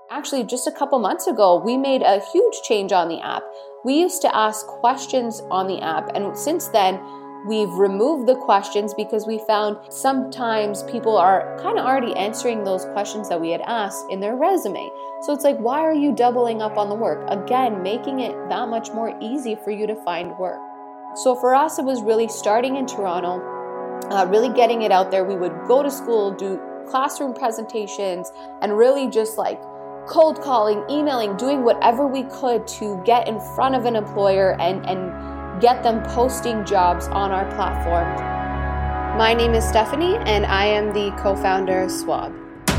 Actually, just a couple months ago, we made a huge change on the app. We used to ask questions on the app, and since then, we've removed the questions because we found sometimes people are kind of already answering those questions that we had asked in their resume. So it's like, why are you doubling up on the work? Again, making it that much more easy for you to find work. So for us, it was really starting in Toronto, really getting it out there. We would go to school, do classroom presentations, and really just like cold calling, emailing, doing whatever we could to get in front of an employer and get them posting jobs on our platform. My name is Stephanie, and I am the co-founder of Swab.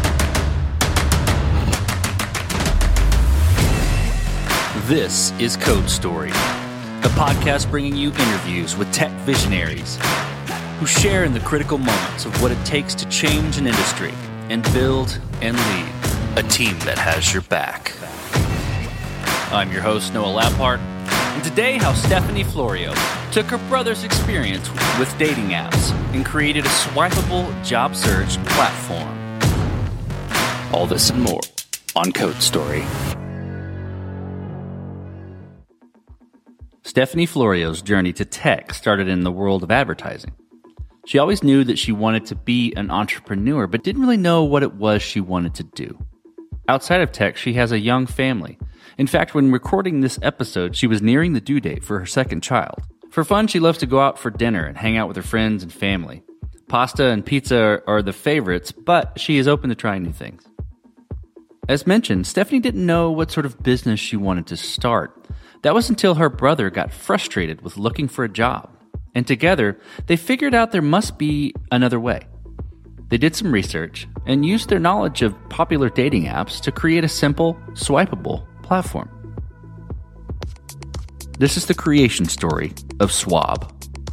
This is Code Story, a podcast bringing you interviews with tech visionaries who share in the critical moments of what it takes to change an industry and build and lead a team that has your back. I'm your host, Noah Lampart, and today how Stephanie Florio took her brother's experience with dating apps and created a swipeable job search platform. All this and more on Code Story. Stephanie Florio's journey to tech started in the world of advertising. She always knew that she wanted to be an entrepreneur, but didn't really know what it was she wanted to do. Outside of tech, she has a young family. In fact, when recording this episode, she was nearing the due date for her second child. For fun, she loves to go out for dinner and hang out with her friends and family. Pasta and pizza are the favorites, but she is open to trying new things. As mentioned, Stephanie didn't know what sort of business she wanted to start. That was until her brother got frustrated with looking for a job. And together, they figured out there must be another way. They did some research and used their knowledge of popular dating apps to create a simple, swipeable platform. This is the creation story of Swab.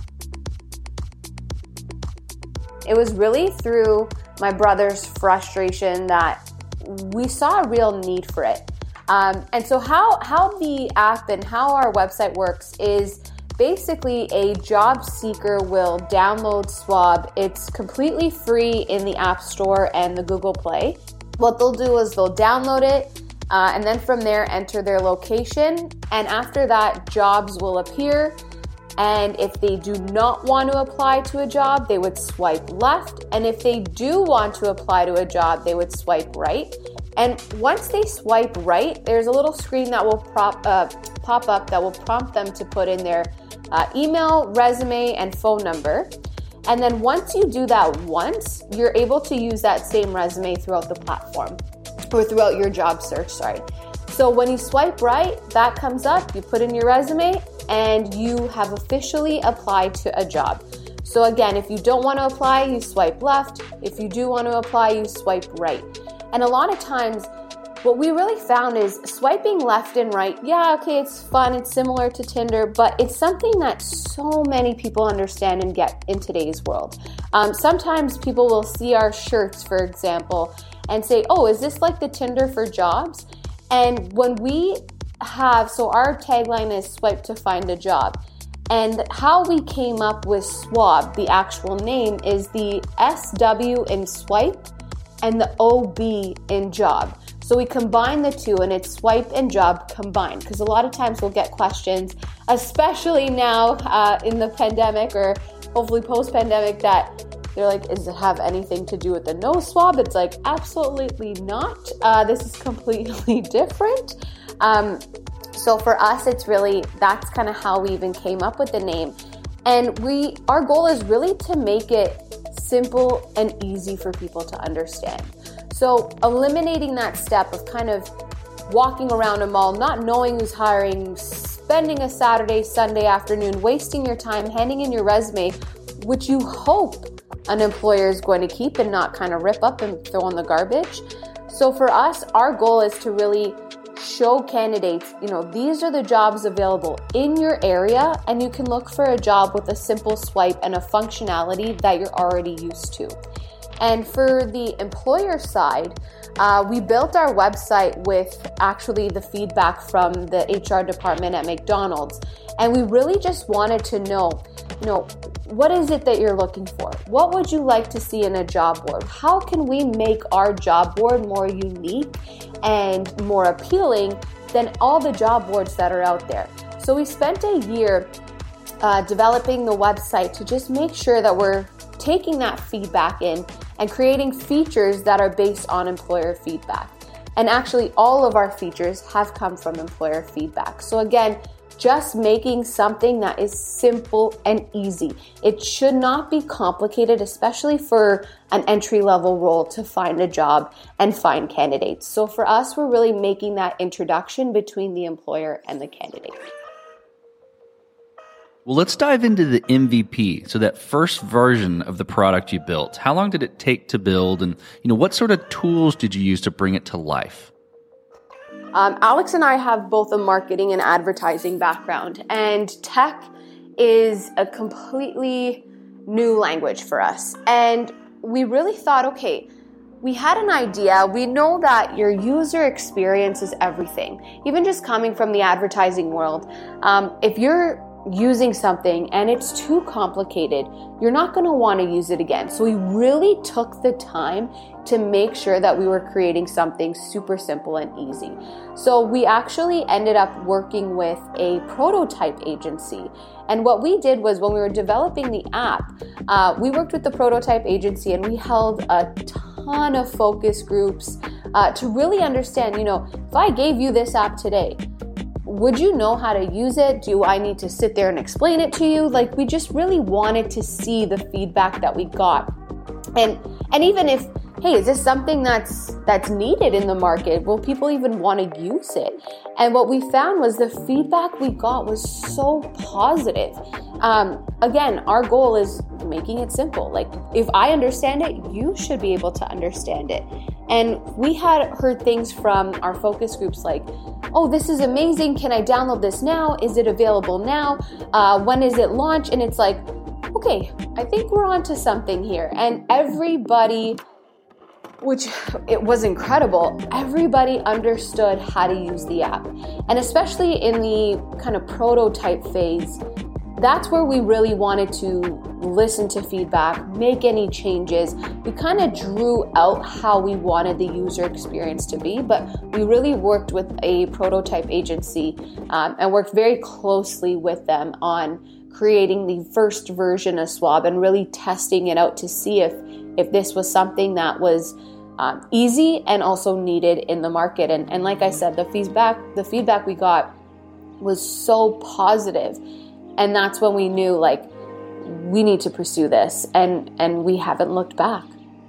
It was really through my brother's frustration that we saw a real need for it. And so how the app and how our website works is basically a job seeker will download Swab. It's completely free in the App Store and the Google Play. What they'll do is they'll download it and then from there enter their location. And after that, jobs will appear. And if they do not want to apply to a job, they would swipe left. And if they do want to apply to a job, they would swipe right. And once they swipe right, there's a little screen that will pop up that will prompt them to put in their email, resume, and phone number. And then once you do that once, you're able to use that same resume throughout the platform or throughout your job search, So when you swipe right, that comes up, you put in your resume, and you have officially applied to a job. So again, if you don't want to apply, you swipe left. If you do want to apply, you swipe right. And a lot of times, what we really found is swiping left and right, yeah, okay, it's fun, it's similar to Tinder, but it's something that so many people understand and get in today's world. Sometimes people will see our shirts, for example, and say, oh, is this like the Tinder for jobs? And when we have, so our tagline is swipe to find a job. And how we came up with Swab, the actual name, is the SW in swipe and the OB in job. So we combine the two and it's swipe and job combined, because a lot of times we'll get questions, especially now in the pandemic or hopefully post-pandemic, that they're like, does it have anything to do with the nose swab? It's like, absolutely not. This is completely different. So for us, it's really, that's kind of how we even came up with the name. And our goal is really to make it simple and easy for people to understand. So eliminating that step of kind of walking around a mall, not knowing who's hiring, spending a Saturday, Sunday afternoon, wasting your time, handing in your resume, which you hope an employer is going to keep and not kind of rip up and throw in the garbage. So for us, our goal is to really show candidates, these are the jobs available in your area, and you can look for a job with a simple swipe and a functionality that you're already used to. And for the employer side, we built our website with actually the feedback from the HR department at McDonald's. And we really just wanted to know, what is it that you're looking for? What would you like to see in a job board? How can we make our job board more unique and more appealing than all the job boards that are out there? So we spent a year developing the website to just make sure that we're taking that feedback in and creating features that are based on employer feedback. And actually, all of our features have come from employer feedback. So again, just making something that is simple and easy. It should not be complicated, especially for an entry-level role to find a job and find candidates. So for us, we're really making that introduction between the employer and the candidate. Well, let's dive into the MVP. So that first version of the product you built, how long did it take to build? And, what sort of tools did you use to bring it to life? Alex and I have both a marketing and advertising background, and tech is a completely new language for us. And we really thought, okay, we had an idea. We know that your user experience is everything. Even just coming from the advertising world, if you're using something and it's too complicated, you're not going to want to use it again. So we really took the time to make sure that we were creating something super simple and easy. So we actually ended up working with a prototype agency. And what we did was, when we were developing the app, we worked with the prototype agency and we held a ton of focus groups to really understand, if I gave you this app today, would you know how to use it? Do I need to sit there and explain it to you? We just really wanted to see the feedback that we got. And even if, hey, is this something that's needed in the market? Will people even want to use it? And what we found was the feedback we got was so positive. Again, our goal is making it simple. If I understand it, you should be able to understand it. And we had heard things from our focus groups like, oh, this is amazing. Can I download this now? Is it available now? When is it launched? And it's like, okay, I think we're onto something here. And everybody, which it was incredible, everybody understood how to use the app. And especially in the kind of prototype phase, that's where we really wanted to listen to feedback, make any changes. We kind of drew out how we wanted the user experience to be, but we really worked with a prototype agency and worked very closely with them on creating the first version of Swab and really testing it out to see if this was something that was easy and also needed in the market. And like I said, the feedback we got was so positive. And that's when we knew, we need to pursue this, and we haven't looked back.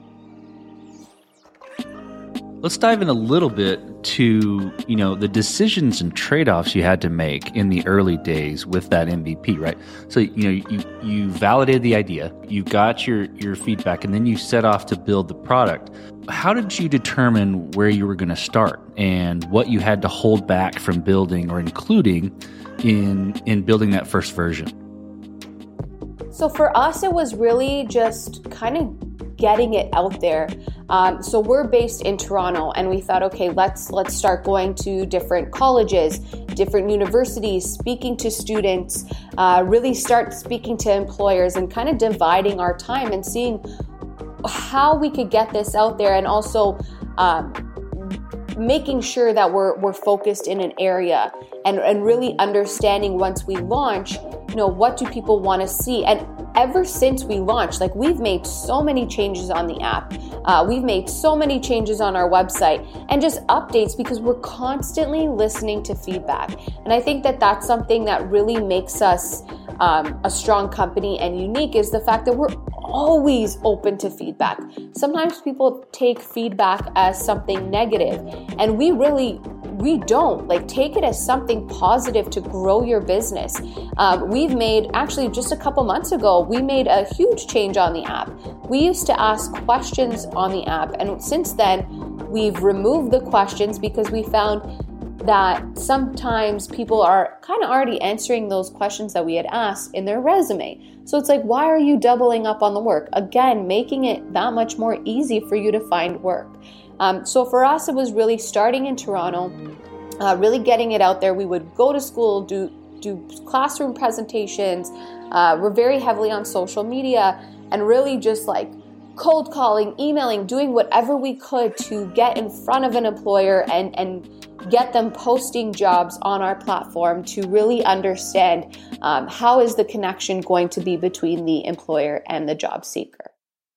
Let's dive in a little bit to, the decisions and trade-offs you had to make in the early days with that MVP, right? So, you validated the idea, you got your feedback, and then you set off to build the product. How did you determine where you were going to start and what you had to hold back from building or including in building that first version? So for us, it was really just kind of getting it out there. So we're based in Toronto, and we thought, okay, let's start going to different colleges, different universities, speaking to students, really start speaking to employers, and kind of dividing our time and seeing how we could get this out there, and also making sure that we're focused in an area and really understanding once we launch, what do people want to see? And ever since we launched, we've made so many changes on the app. We've made so many changes on our website and just updates because we're constantly listening to feedback. And I think that that's something that really makes us a strong company and unique, is the fact that we're always open to feedback. Sometimes people take feedback as something negative, and we don't. Take it as something positive to grow your business. We've made, actually just a couple months ago, we made a huge change on the app. We used to ask questions on the app, and since then we've removed the questions because we found that sometimes people are kind of already answering those questions that we had asked in their resume. So it's like, why are you doubling up on the work? Again, making it that much more easy for you to find work. So for us, it was really starting in Toronto, really getting it out there. We would go to school, do classroom presentations. We're very heavily on social media, and really just like cold calling, emailing, doing whatever we could to get in front of an employer and get them posting jobs on our platform to really understand how is the connection going to be between the employer and the job seeker.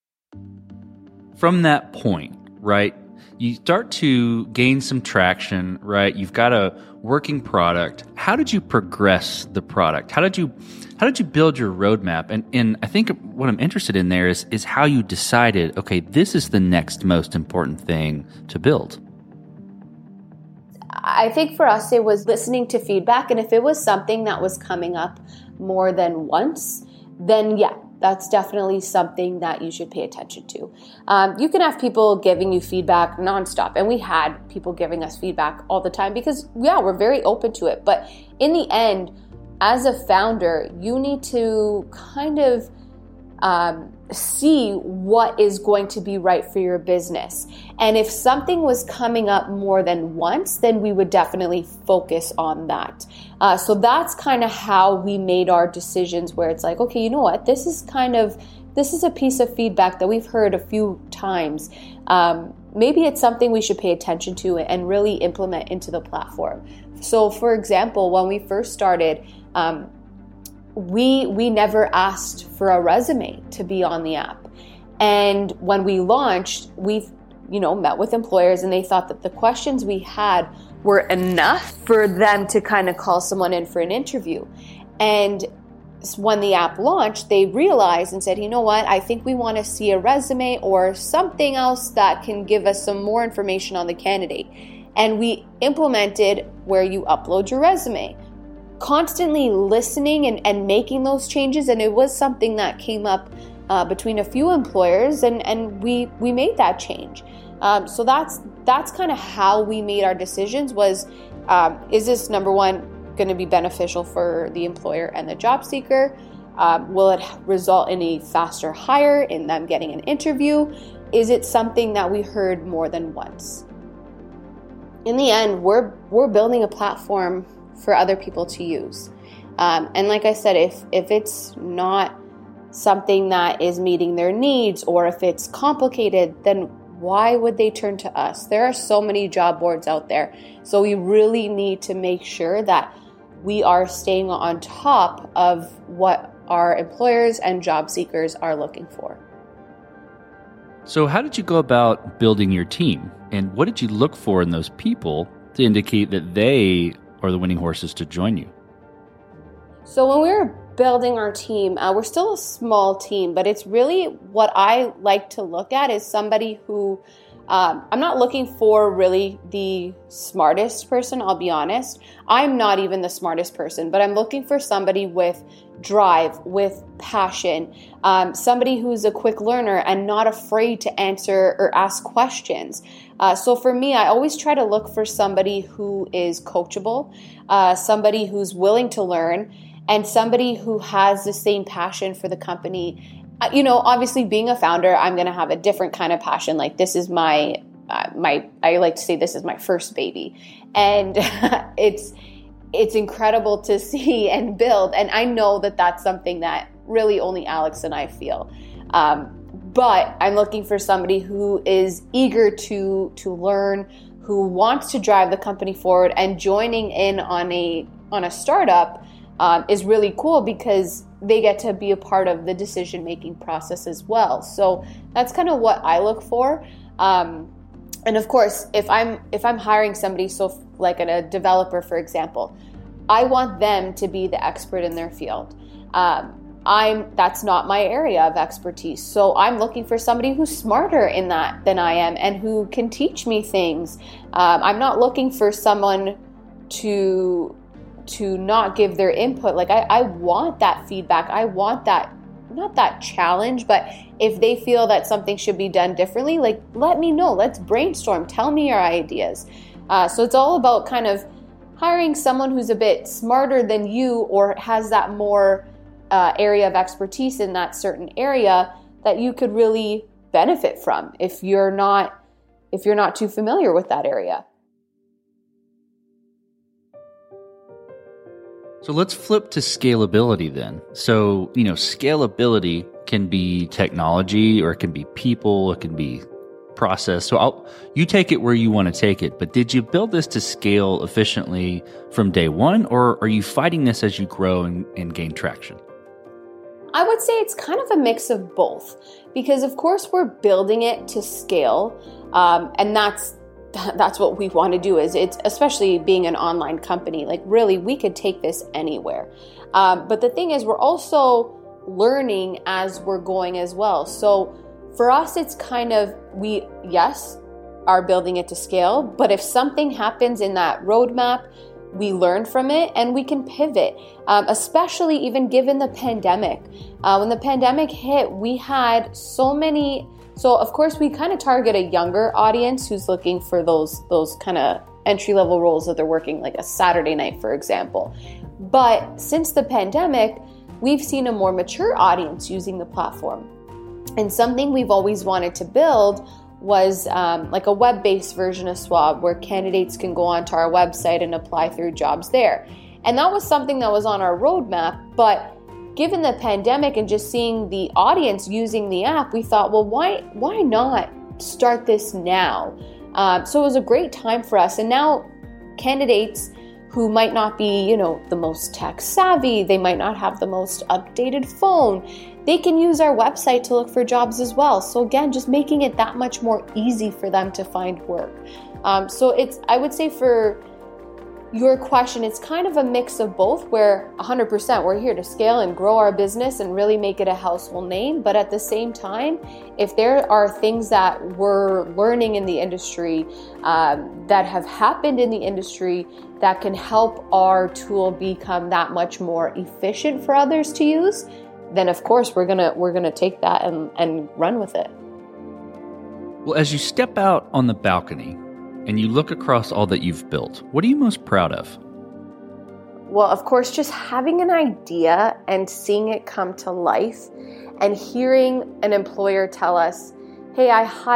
From that point, right, you start to gain some traction, right? You've got a working product. How did you progress the product? How did you build your roadmap? And I think what I'm interested in there is how you decided, okay, this is the next most important thing to build. I think for us, it was listening to feedback. And if it was something that was coming up more than once, then yeah, that's definitely something that you should pay attention to. You can have people giving you feedback nonstop. And we had people giving us feedback all the time because, yeah, we're very open to it. But in the end, as a founder, you need to kind of see what is going to be right for your business. And if something was coming up more than once, then we would definitely focus on that. So that's kind of how we made our decisions, where it's like, okay, you know what, this is a piece of feedback that we've heard a few times. Maybe it's something we should pay attention to and really implement into the platform. So for example, when we first started, we never asked for a resume to be on the app. And when we launched, we've met with employers, and they thought that the questions we had were enough for them to kind of call someone in for an interview. And when the app launched, they realized and said, you know what, I think we want to see a resume or something else that can give us some more information on the candidate. And we implemented where you upload your resume, constantly listening and making those changes. And it was something that came up between a few employers, and we made that change. So that's kind of how we made our decisions was, is this, number one, going to be beneficial for the employer and the job seeker? Will it result in a faster hire, in them getting an interview? Is it something that we heard more than once? In the end, we're building a platform for other people to use. And like I said, if it's not something that is meeting their needs, or if it's complicated, then why would they turn to us? There are so many job boards out there. So we really need to make sure that we are staying on top of what our employers and job seekers are looking for. So how did you go about building your team? And what did you look for in those people to indicate that they are the winning horses to join you? So when we were building our team, we're still a small team, but it's really what I like to look at is somebody who, I'm not looking for really the smartest person, I'll be honest. I'm not even the smartest person, but I'm looking for somebody with drive, with passion, somebody who's a quick learner and not afraid to answer or ask questions. So for me, I always try to look for somebody who is coachable, somebody who's willing to learn, and somebody who has the same passion for the company. Obviously being a founder, I'm going to have a different kind of passion. Like this is I like to say this is my first baby. And it's incredible to see and build. And I know that that's something that really only Alex and I feel. But I'm looking for somebody who is eager to learn, who wants to drive the company forward, and joining in on a startup is really cool because they get to be a part of the decision-making process as well. So that's kind of what I look for. And of course, if I'm hiring somebody, so like a developer, for example, I want them to be the expert in their field. That's not my area of expertise. So I'm looking for somebody who's smarter in that than I am and who can teach me things. I'm not looking for someone to not give their input. Like I want that feedback. I want that, not that challenge, but if they feel that something should be done differently, like let me know. Let's brainstorm. Tell me your ideas. So it's all about kind of hiring someone who's a bit smarter than you or has that more area of expertise in that certain area that you could really benefit from if you're not too familiar with that area. So let's flip to scalability then. So, scalability can be technology, or it can be people, it can be process. So you take it where you want to take it, but did you build this to scale efficiently from day one, or are you fighting this as you grow and gain traction? I would say it's kind of a mix of both, because of course we're building it to scale, and that's what we want to do. Is it's, especially being an online company, like really we could take this anywhere. But the thing is, we're also learning as we're going as well. So for us, it's kind of, we are building it to scale, but if something happens in that roadmap, we learn from it and we can pivot, especially even given the pandemic. When the pandemic hit, we had so of course we kind of target a younger audience who's looking for those kind of entry-level roles that they're working like a Saturday night, for example. But since the pandemic, we've seen a more mature audience using the platform. And something we've always wanted to build was like a web-based version of Swab where candidates can go onto our website and apply through jobs there. And that was something that was on our roadmap, but given the pandemic and just seeing the audience using the app, we thought, well, why not start this now? So it was a great time for us. And now candidates who might not be, the most tech savvy, they might not have the most updated phone, they can use our website to look for jobs as well. So again, just making it that much more easy for them to find work. So I would say for your question, it's kind of a mix of both, where 100% we're here to scale and grow our business and really make it a household name. But at the same time, if there are things that we're learning in the industry, that have happened in the industry that can help our tool become that much more efficient for others to use, then of course we're gonna take that and run with it. Well, as you step out on the balcony and you look across all that you've built, what are you most proud of? Well, of course, just having an idea and seeing it come to life and hearing an employer tell us, hey,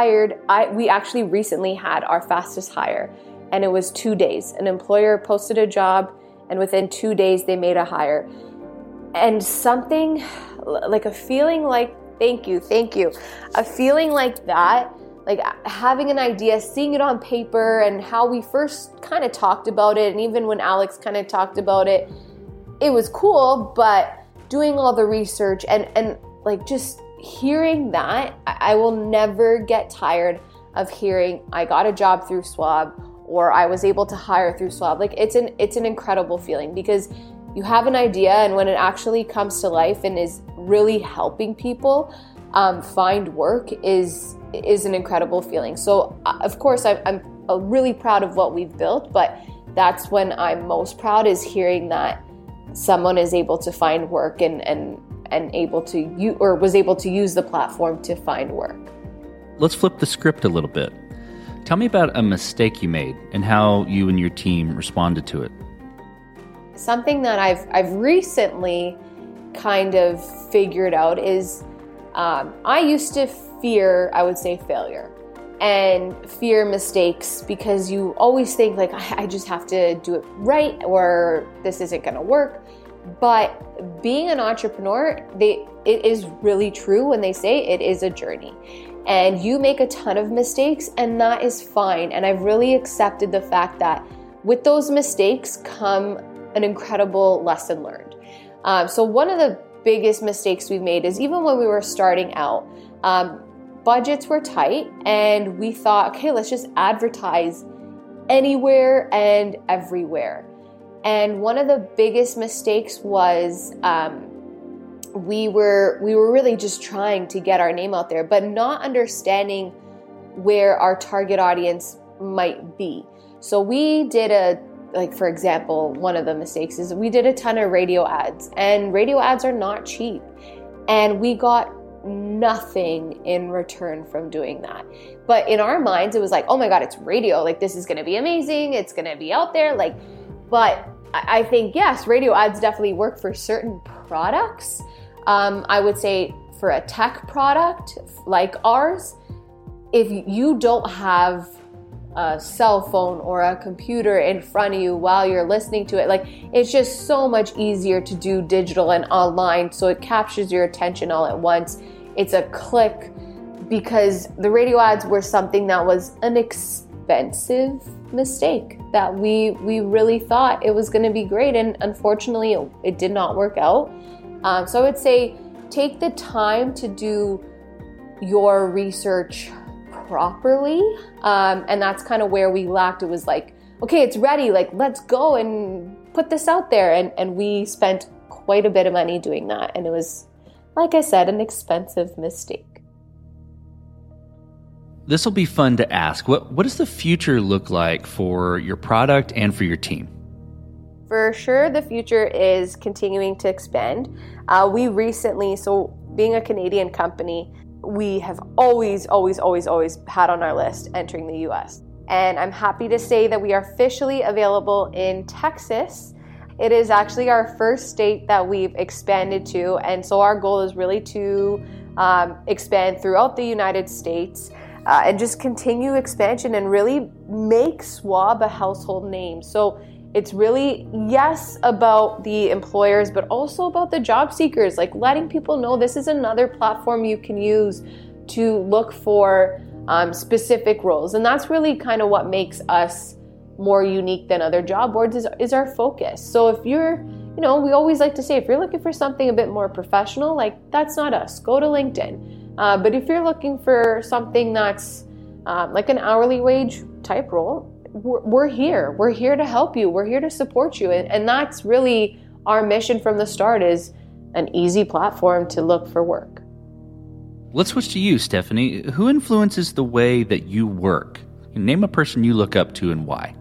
we actually recently had our fastest hire, and it was 2 days. An employer posted a job and within 2 days they made a hire. And something like a feeling like, thank you, a feeling like that, like having an idea, seeing it on paper, and how we first kind of talked about it, and even when Alex kind of talked about it, it was cool, but doing all the research and like just hearing that, I will never get tired of hearing I got a job through Swab, or I was able to hire through Swab. Like it's an incredible feeling, because you have an idea, and when it actually comes to life and is really helping people find work is an incredible feeling. So of course I'm really proud of what we've built, but that's when I'm most proud, is hearing that someone is able to find work and able to was able to use the platform to find work. Let's flip the script a little bit. Tell me about a mistake you made and how you and your team responded to it. Something that I've recently kind of figured out is I used to fear, I would say, failure and fear mistakes, because you always think like, I just have to do it right, or this isn't going to work. But being an entrepreneur, it is really true when they say it is a journey, and you make a ton of mistakes, and that is fine. And I've really accepted the fact that with those mistakes come an incredible lesson learned. So one of the biggest mistakes we've made is, even when we were starting out, budgets were tight, and we thought, okay, let's just advertise anywhere and everywhere. And one of the biggest mistakes was we were really just trying to get our name out there, but not understanding where our target audience might be. So we did for example, one of the mistakes is we did a ton of radio ads, and radio ads are not cheap. And we got nothing in return from doing that. But in our minds, it was like, oh my God, it's radio. Like, this is going to be amazing. It's going to be out there. But I think, yes, radio ads definitely work for certain products. I would say for a tech product like ours, if you don't have a cell phone or a computer in front of you while you're listening to it, like, it's just so much easier to do digital and online, so it captures your attention all at once. It's a click, because the radio ads were something that was an expensive mistake that we really thought it was going to be great, and unfortunately it did not work out. So I would say take the time to do your research properly, and that's kind of where we lacked. It was like, okay, it's ready, like, let's go and put this out there, and we spent quite a bit of money doing that, and it was, like I said, an expensive mistake. This will be fun to ask. What does the future look like for your product and for your team? For sure, the future is continuing to expand. We recently, so being a Canadian company, we have always had on our list entering the US. And I'm happy to say that we are officially available in Texas. It is actually our first state that we've expanded to. And so our goal is really to expand throughout the United States. And just continue expansion and really make Swab a household name. So it's really, yes, about the employers, but also about the job seekers, like letting people know this is another platform you can use to look for specific roles. And that's really kind of what makes us more unique than other job boards is our focus. So if you're, we always like to say, if you're looking for something a bit more professional, like, that's not us. Go to LinkedIn. But if you're looking for something that's like an hourly wage type role, we're here. We're here to help you. We're here to support you. And that's really our mission from the start, is an easy platform to look for work. Let's switch to you, Stephanie. Who influences the way that you work? Name a person you look up to and why.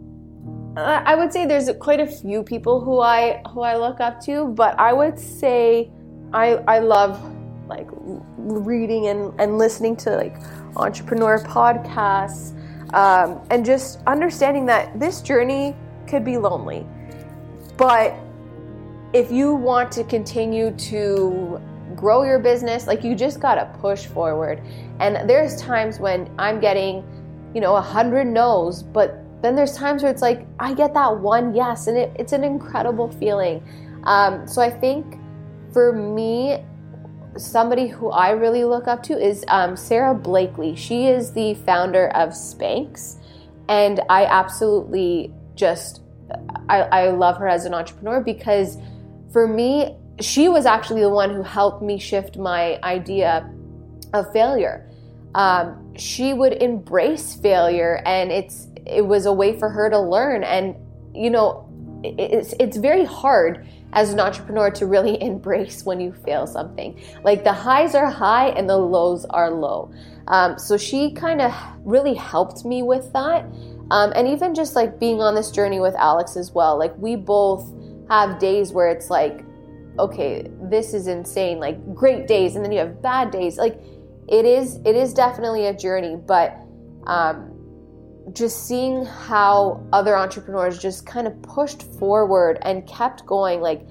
I would say there's quite a few people who I look up to, but I would say I love like reading and listening to like entrepreneur podcasts, and just understanding that this journey could be lonely. But if you want to continue to grow your business, like, you just got to push forward. And there's times when I'm getting, 100 no's, but then there's times where it's like, I get that one yes, and it's an incredible feeling. So I think for me, somebody who I really look up to is Sarah Blakely. She is the founder of Spanx, and I absolutely I love her as an entrepreneur, because for me, she was actually the one who helped me shift my idea of failure. She would embrace failure, and it was a way for her to learn. And it's very hard as an entrepreneur to really embrace when you fail something. Like, the highs are high and the lows are low. So she kind of really helped me with that. And even just like being on this journey with Alex as well. Like, we both have days where it's like, okay, this is insane, like great days, and then you have bad days. Like, it is definitely a journey, but just seeing how other entrepreneurs just kind of pushed forward and kept going, like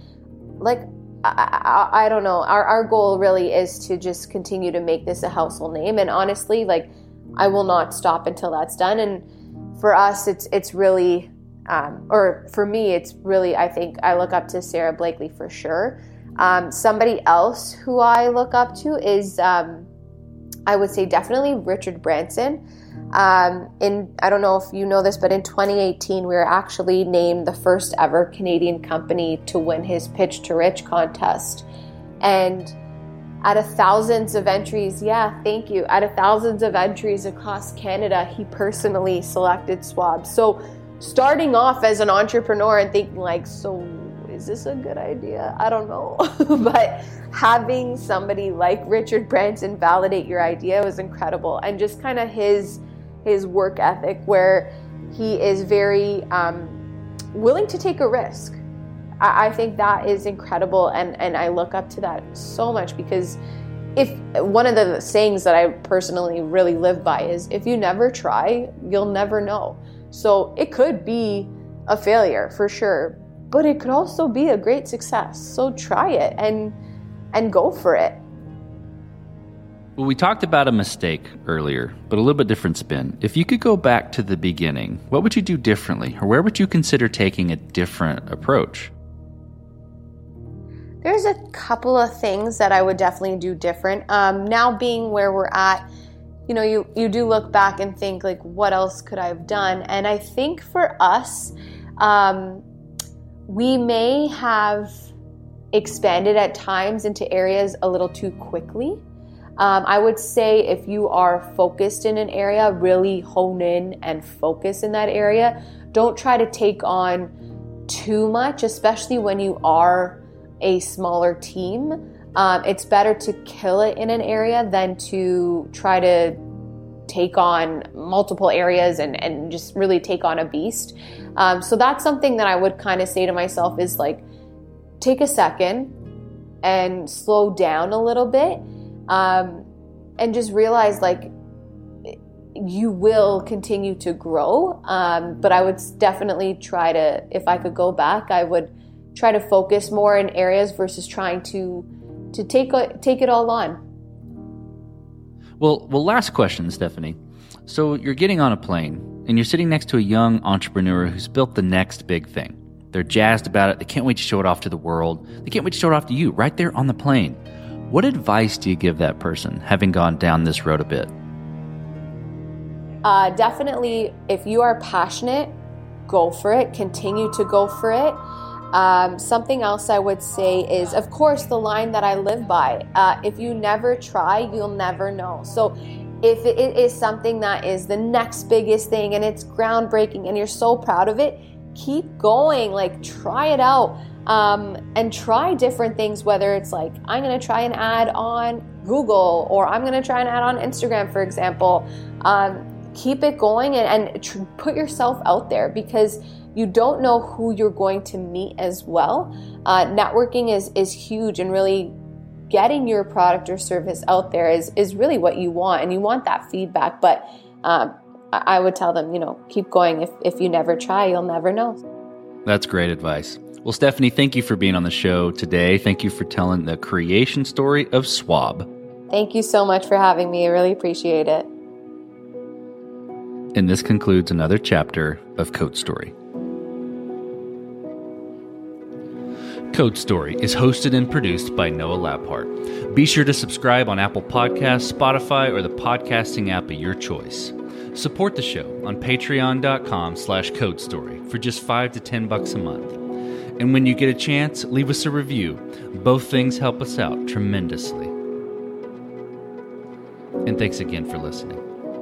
I don't know, our goal really is to just continue to make this a household name. And honestly, like, I will not stop until that's done. And for us, it's really, or for me, it's really, I think I look up to Sarah Blakely for sure. Somebody else who I look up to is, I would say definitely Richard Branson. I don't know if you know this, but in 2018, we were actually named the first ever Canadian company to win his Pitch to Rich contest. And out of thousands of entries, out of thousands of entries across Canada, he personally selected Swab. So starting off as an entrepreneur and thinking like, so is this a good idea? I don't know. But having somebody like Richard Branson validate your idea was incredible. And just kind of his work ethic, where he is very willing to take a risk. I think that is incredible, and I look up to that so much, because if one of the sayings that I personally really live by is, if you never try, you'll never know. So it could be a failure for sure, but it could also be a great success. So try it and go for it. Well, we talked about a mistake earlier, but a little bit different spin. If you could go back to the beginning, what would you do differently? Or where would you consider taking a different approach? There's a couple of things that I would definitely do different. Now being where we're at, you do look back and think, like, what else could I have done? And I think for us, we may have expanded at times into areas a little too quickly. I would say if you are focused in an area, really hone in and focus in that area. Don't try to take on too much, especially when you are a smaller team. It's better to kill it in an area than to try to take on multiple areas and just really take on a beast. So that's something that I would kind of say to myself is like, take a second and slow down a little bit. And just realize, like, you will continue to grow. But I would definitely try to, if I could go back, I would try to focus more in areas versus trying to take it all on. Well, last question, Stephanie. So you're getting on a plane and you're sitting next to a young entrepreneur who's built the next big thing. They're jazzed about it. They can't wait to show it off to the world. They can't wait to show it off to you right there on the plane. What advice do you give that person, having gone down this road a bit? Definitely, if you are passionate, go for it. Continue to go for it. Something else I would say is, of course, the line that I live by. If you never try, you'll never know. So if it is something that is the next biggest thing and it's groundbreaking and you're so proud of it, keep going. Like, try it out. And try different things, whether it's like, I'm going to try an ad on Google, or I'm going to try an ad on Instagram, for example. Keep it going and put yourself out there, because you don't know who you're going to meet as well. Networking is huge, and really getting your product or service out there is really what you want, and you want that feedback. But I would tell them, keep going. If you never try, you'll never know. That's great advice. Well, Stephanie, thank you for being on the show today. Thank you for telling the creation story of Swab. Thank you so much for having me. I really appreciate it. And this concludes another chapter of Code Story. Code Story is hosted and produced by Noah Labhart. Be sure to subscribe on Apple Podcasts, Spotify, or the podcasting app of your choice. Support the show on patreon.com/codestory for just $5 to $10 a month. And when you get a chance, leave us a review. Both things help us out tremendously. And thanks again for listening.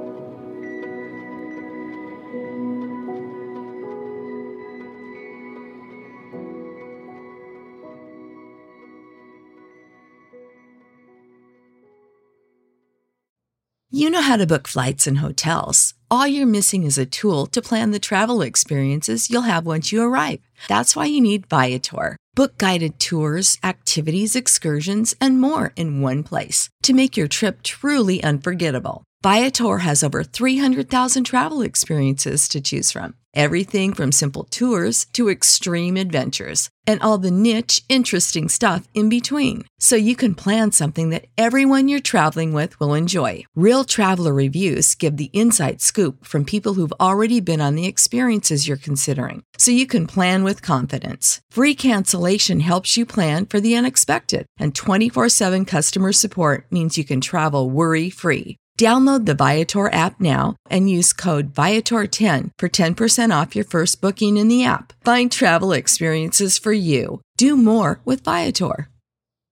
You know how to book flights and hotels. All you're missing is a tool to plan the travel experiences you'll have once you arrive. That's why you need Viator. Book guided tours, activities, excursions, and more in one place to make your trip truly unforgettable. Viator has over 300,000 travel experiences to choose from. Everything from simple tours to extreme adventures, and all the niche, interesting stuff in between. So you can plan something that everyone you're traveling with will enjoy. Real traveler reviews give the inside scoop from people who've already been on the experiences you're considering. So you can plan with confidence. Free cancellation helps you plan for the unexpected. And 24/7 customer support means you can travel worry-free. Download the Viator app now and use code Viator10 for 10% off your first booking in the app. Find travel experiences for you. Do more with Viator.